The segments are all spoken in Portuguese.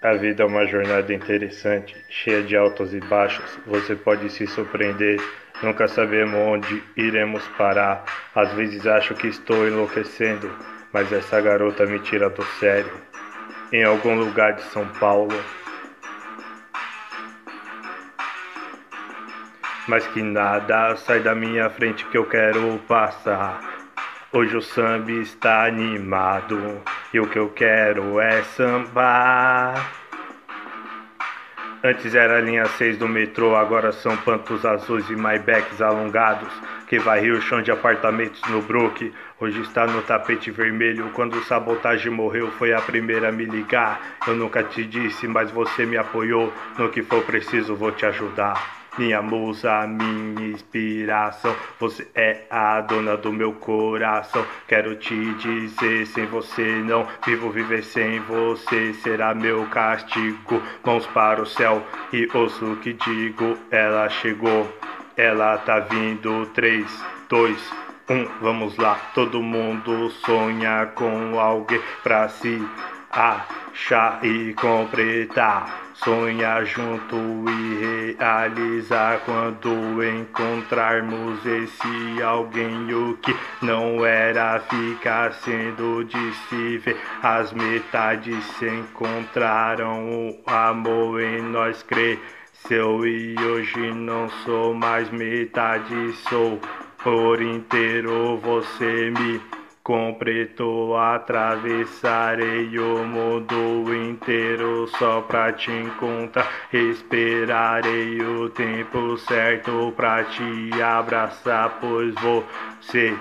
A vida é uma jornada interessante, cheia de altos e baixos. Você pode se surpreender, nunca sabemos onde iremos parar. Às vezes acho que estou enlouquecendo, mas essa garota me tira do sério. Em algum lugar de São Paulo, mas que nada sai da minha frente que eu quero passar. Hoje o samba está animado e o que eu quero é sambar. Antes era a linha 6 do metrô, agora são pantos azuis e Maybachs alongados que varreu o chão de apartamentos no Brook. Hoje está no tapete vermelho. Quando o Sabotagem morreu, foi a primeira a me ligar. Eu nunca te disse, mas você me apoiou. No que for preciso, vou te ajudar. Minha musa, minha inspiração, você é a dona do meu coração. Quero te dizer, sem você não vivo, viver sem você será meu castigo. Mãos para o céu e ouço o que digo. Ela chegou, ela tá vindo. 3, 2, 1, vamos lá. Todo mundo sonha com alguém pra se achar e completar. Sonhar junto e realizar quando encontrarmos esse alguém. O que não era ficar sendo de se ver. As metades se encontraram, o amor em nós cresceu e hoje não sou mais metade, sou por inteiro. Você me completou, atravessarei o mundo inteiro só pra te encontrar. Esperarei o tempo certo pra te abraçar, pois você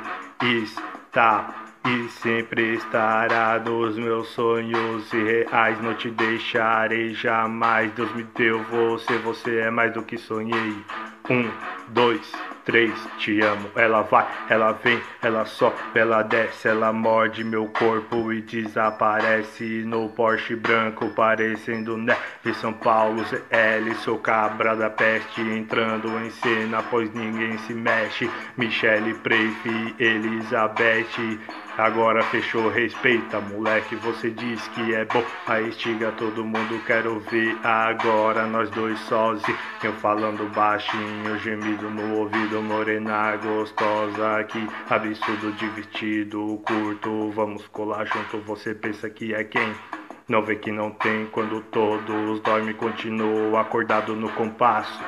está e sempre estará nos meus sonhos irreais. Não te deixarei jamais. Deus me deu você, você é mais do que sonhei. 1, 2, 3, te amo. Ela vai, ela vem, ela sobe, ela desce, ela morde meu corpo e desaparece no Porsche branco, parecendo neve. São Paulo, ZL, sou cabra da peste, entrando em cena, pois ninguém se mexe. Michele, Preif, Elizabeth, agora fechou, respeita, moleque, você diz que é bom. A estiga todo mundo quero ver agora, nós dois sozinhos, eu falando baixinho, gemido no ouvido, morena gostosa, que absurdo, divertido, curto, vamos colar junto, você pensa que é quem? Não vê que não tem, quando todos dormem, continuo acordado no compasso.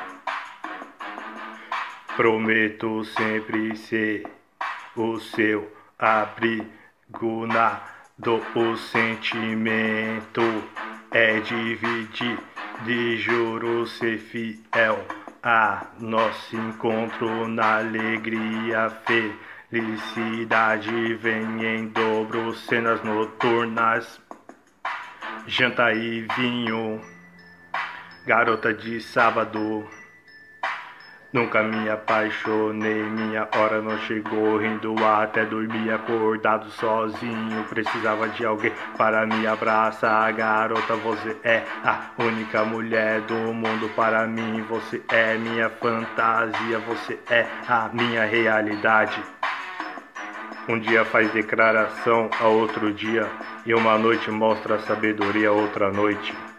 Prometo sempre ser o seu abrigo, nado. O sentimento é dividir, de juro ser fiel a nosso encontro na alegria. Felicidade vem em dobro, cenas noturnas, janta e vinho, garota de sábado. Nunca me apaixonei, minha hora não chegou, rindo até dormir acordado sozinho. Precisava de alguém para me abraçar, garota, você é a única mulher do mundo para mim. Você é minha fantasia, você é a minha realidade. Um dia faz declaração a outro dia, e uma noite mostra a sabedoria a outra noite.